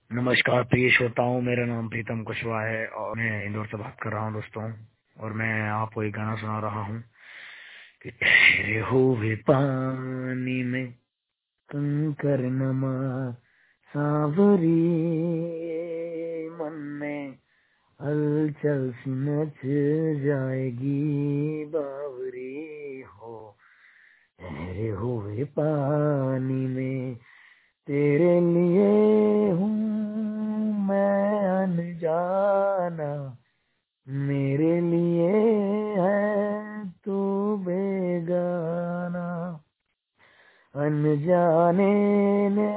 नमस्कार प्रिय श्रोताओं, मेरा नाम प्रीतम कुशवाहा है और मैं इंदौर से बात कर रहा हूँ दोस्तों। और मैं आपको एक गाना सुना रहा हूँ कि ठहरे हुए पानी में कंकर नमा सांवरी, मन में हलचल सी मच जाएगी बावरी हो। ठहरे हुए पानी में तेरे लिए हूँ मैं अनजाना, मेरे लिए है तू बेगाना। अनजाने ने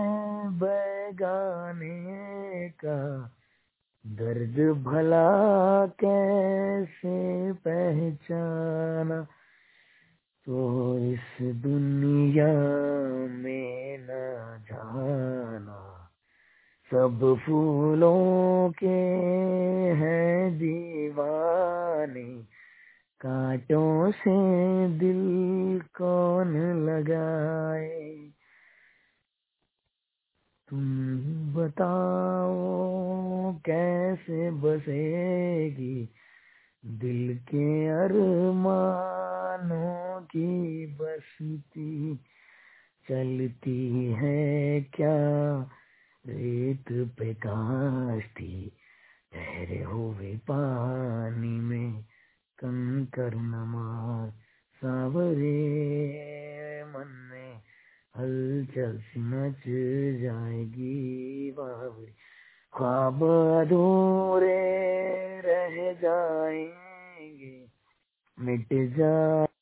बेगाने का दर्द भला कैसे पहचाना। तो इस दुनिया में न जाना सब फूलों के हैं दीवाने, कांटों से दिल कौन लगाए। तुम बताओ कैसे बसेगी दिल के अरमानों की बस्ती। चलती है क्या रेत पे काश्ती, ठहरे हुए पानी में कंकर नमा सांवरे, मन में हलचल सी मच जाएगी बावरी। ख्वाब अधूरे रह जाएंगे, मिट जा